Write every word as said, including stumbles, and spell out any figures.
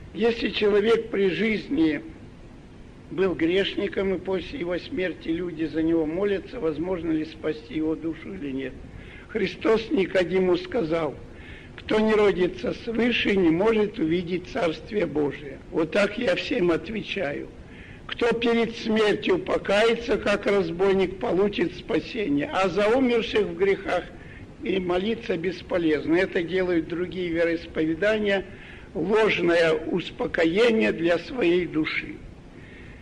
Если человек при жизни был грешником, и после его смерти люди за него молятся, возможно ли спасти его душу или нет? Христос Никодиму сказал: кто не родится свыше, не может увидеть Царствие Божие. Вот так я всем отвечаю. Кто перед смертью покается, как разбойник, получит спасение, а за умерших в грехах и молиться бесполезно. Это делают другие вероисповедания, ложное успокоение для своей души.